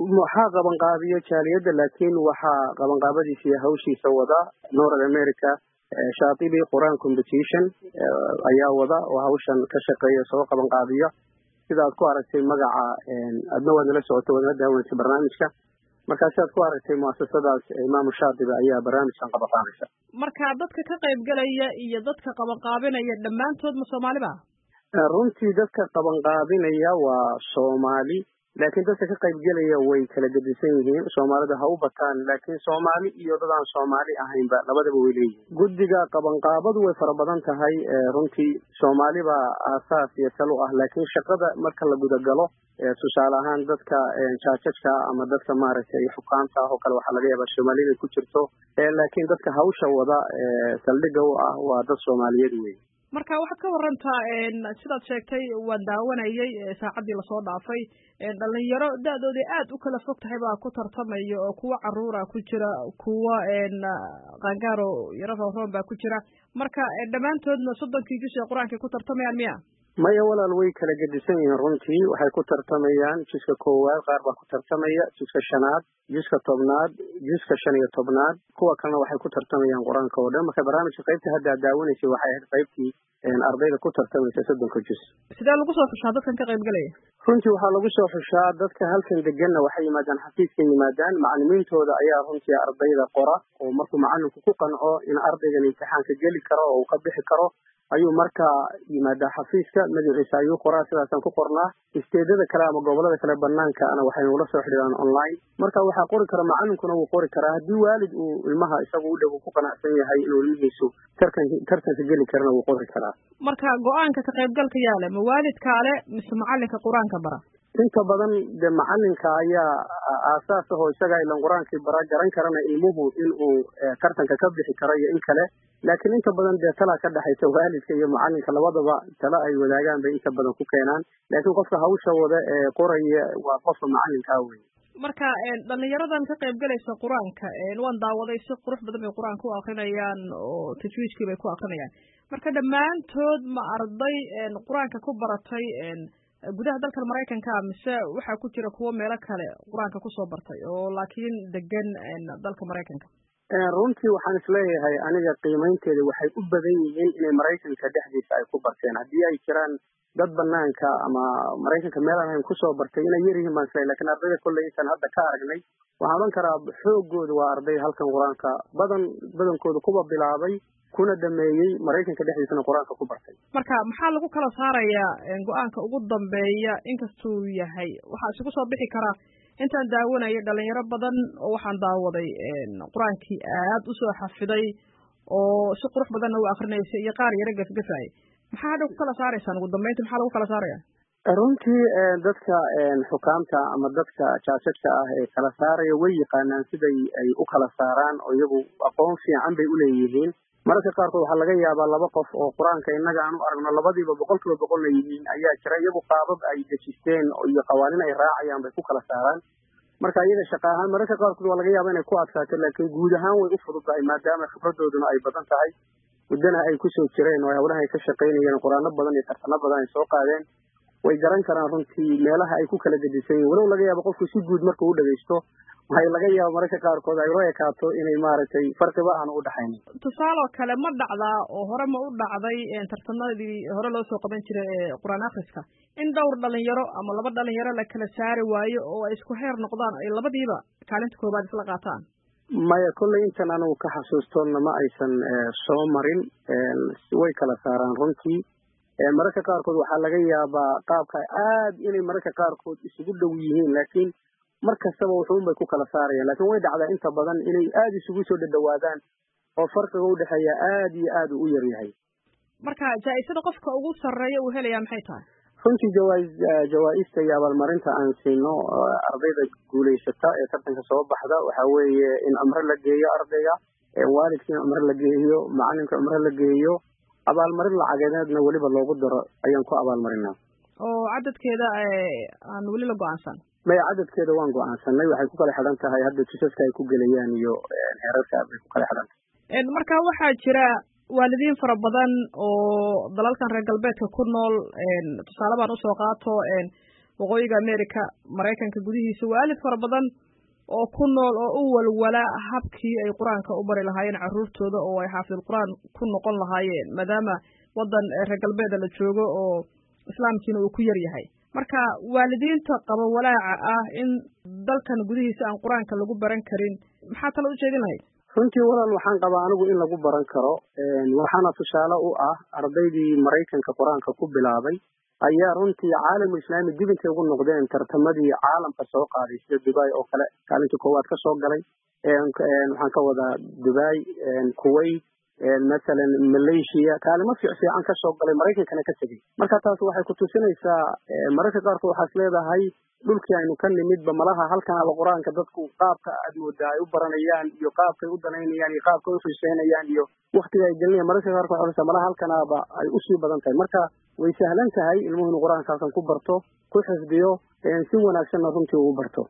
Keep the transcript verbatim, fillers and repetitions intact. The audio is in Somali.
waxaa qabanqaabiyo jaaliyadda laakiin waxaa qabanqaabadiisa iyo hawshiisa wada North America shaatibi Qur'aan competition ayaa wada oo hawshan ka shaqeeya soo qabanqaabiyo sidaad ku aragtay magaca adna waad la socoto wada daawanaysa barnaamijka markaas aad ku aragtay muassasadaas Imaam Shaatibi ayaa barnaamijkan qabanqaabisa marka dadka ka qayb galaya iyo dadka qabanqaabinaya dhammaantood ma Soomaaliba runtii dadka qabanqaabinaya waa Soomaali laakiin dadka ka qayb galaya way kala gedisan yihiin Soomaalida ha u bataan laakiin Soomaali iyo dad aan Soomaali ahaynba labadaba way leeyihiin guddiga qabanqaabadu way fara badan tahay runtii Soomaali baa aasaas iyo talo ah laakiin shaqada marka la guda galo tusaale ahaan dadka jaajajka ama dadka maaragtay xukaanta oo kale waxa laga yaabaa Soomaaliyeed ku jirto laakiin dadka hawsha wada saldhigga u ah waa dad Soomaaliyeed weey marka waxaad ka warantaa sidaad sheegtay waan daawanayay saacadii lasoo dhaafay dhalinyaro da'dooda aad u kala fog tahay baa ku tartamaya oo kuwa caruura ku jira kuwa qaangaaro yaro roon baa ku jira marka dhammaantoodna soddonkii juz ee quraanka ku tartamayaan miya maya walaal way kala gedisan yihiin runtii waxay ku tartamayaan juzka koowaad qaar baa ku tartamaya juzka shanaad juzka tobnaad juzka shan iyo tobnaad kuwa kalena waxay ku tartamayaan quraanka oo dhan marka barnaamijka qaybta hadda daawanaysa waxay ahayd qaybtii ardayda ku tartamaysa soddonka juz sidee lagu soo xushaa dadkan ka qayb galaya runtii waxaa lagu soo xushaa dadka halkan deganna waxay yimaadaan xafiiska yimaadaan macallimiintooda ayaa runtii ardayda qora oo markuu macallinku ku qanco in ardaygan imtixaanka geli karo oo uu ka bixi karo ayuu markaa yimaadaa xafiiska magaciisa ayuu qoraa sidaasaan ku qornaa isteedada kale ama gobolada kale banaanka ana waxay ula soo xidhiidhaan online marka waxaa qori kara macallinkuna wuu qori karaa haddii waalid uu ilmaha isagu u dhow ku qanacsan yahay inuu ilmihiisu tartan tartanka geli karana wuu qori karaa marka go-aanka ka qaybgalka yaale ma waalidka ale mise macallinka qur-aanka bara inta badan de macallinka ayaa aasaas ah oo isaga ilan qur-aankii bara garan karana ilmuhu inuu tartanka ka bixi karo iyo in kale laakiin inta badan dee talaa ka dhexaysa waalidka iyo macallinka labadaba tala ay wadaagaan bay inta badan ku keenaan laakiin qofka hawsha wada ee qoraya waa qofka macallinkaa wey marka dhalinyaradan ka qayb galaysa qur-aanka waan daawaday si qurux badan bay qur-aanka u akrinayaan oo tajwiidkii bay ku akrinayaan marka dhammaantood ma arday qur-aanka ku baratay gudaha dalka Mareykanka mise waxa ku jira kuwa meelo kale quraanka ku soo bartay oo laakiin degan dalka Mareykanka ee runtii waxaan isleeyahay aniga qiimeynteeda waxay u badan yihiin in Mareykanka dhexdiisa ay ku barteen hadii ay jiraan dad banaanka ama Mareykanka meel aan ku soo bartay inay yar yihiin ma isleeyahay laakiin ardayda kulay intaan hadda ka aragnay waxaan oran karaa xoogooda waa arday halkan quraanka badan badankooda kuba bilaabay kuna dhameeyay Mareykanka dhexdiisana quraanka ku bartay marka maxaa lagu kala saarayaa go'aanka ugu dambeeya inkastuu yahay waxa isugu soo bixi kara intaan daawanayo dhalinyaro badan oo waxaan daawaday quraankii aad u soo xafiday oo si qurux badan u akhrinayay iyo qaar yar gafgafay maxaa lagu kala saaraysan ugu dambeynta maxaa lagu kala saarayaa runtii dadka xukaamta ama dadka jaajadka ah ee kala saaraya way yaqaanaan siday ay u kala saaraan oo iyagu aqoon fiican bay u leeyihiin mararka qaarkood waxaa laga yaabaa laba qof oo quraanka innaga aan u aragno labadiiba boqolkiiba boqol yihiin ayaa jira iyagu qaabab ay dejisteen iyo qawaaniin ay raacayaan bay ku kala saaraan marka iyaga shaqo ahaan mararka qaarkood waa laga yaabaa inay ku adkaato laakiin guud ahaan way u fududahay maadaama khibradooduna ay badan tahay muddana ay kusoo jireen oo hawlaha ay ka shaqaynayeen quraano badan iyo tartano badan ay soo qaadeen way garan karaan runtii meelaha ay ku kala gedisan yihiin walow laga yaabo qofku si guud marka uu dhageysto waxay laga yaabo mararka qaarkood ay rooy kaato inay maaragtay farqiba aan u dhaxaynin tusaale kale ma dhacdaa oo hore ma u dhacday tartanadii hore loo soo qaban jiray ee quraan akhriska in dhowr dhalinyaro ama laba dhalinyaro la kala saari waayo oo ay isku heer noqdaan ay labadiiba kaalinta koobaad isla qaataan maya kolley intan anigu ka xasuustoonna ma aysan soo marin way kala saaraan runtii mararka qaarkood waxaa laga yaabaa qaabka aad inay mararka qaarkood isugu dhow yihiin laakiin mar kastaba wuxuun bay ku kala saarayaan laakiin way dhacdaa inta badan inay aad isugu soo dhadhawaadaan oo farqiga u dhexeeya aad iyo aad u yar yahay marka jaa-isada qofka ugu sarreeya uu helayaa maxay tahay runtii jawaa jawaa-ista iyo abaalmarinta aan siino ardayda guulaysata ee tartanka soo baxda waxaa weeye in cumro la geeyo ardayga waalidka in cumro la geeyo macalinka cumro la geeyo abaalmarin lacageedna weliba loogu daro ayaan ku abaalmarinaa oo cadadkeeda aan weli la go-aansan maya cadadkeeda waan go-aansanay waxay ku kala xidhan tahay hadda tusaska ay ku gelayaan iyo heerarka bay ku kala xidhan tahay marka waxaa jira waalidiin fara badan oo dalalkan reer galbeedka ku nool tusaale baan usoo qaato waqooyiga America Mareykanka gudihiisa waalid fara badan oo ku nool oo u walwala habkii ay quraanka u bari lahaayeen carruurtooda oo ay xaafid quraan ku noqon lahaayeen maadaama wadan reer galbeed la joogo oo islaamkiina uu ku yar yahay marka waalidiinta qaba walaaca ah in dalkan gudihiisa aan quraanka lagu baran karin maxaa talo u jeedin lahayd runtii walaal waxaan qabaa anigu in lagu baran karo waxaana tusaale u ah ardaydii Mareykanka quraanka ku bilaabay ayaa runtii caalamka islaami dib intay ugu noqdeen tartamadii caalamka soo qaaday sida Dubai oo kale kaalinta koowaad ka soo galay waxaan ka wadaa Dubai Kuwait مثلا Malaysia kaalmo fiican ka soo galay Mareykankana ka tagay marka taas waxay ku tusinaysaa mararka qaarkood waxaad leedahay dhulkii aynu ka nimidba malaha halkan quraanka dadku qaabka aad moodaa ay u baranayaan iyo qaabka ay u danaynayaan iyo qaabka ay u xiiseynayaan iyo waqtiga ay gelinayaan mararka qaarkood waxaa malaha halkanaaba ay u sii badan tahay marka way sahlan tahay ilmuhu quraanka halkan ku barto ku xifdiyo si wanaagsan runtii ugu barto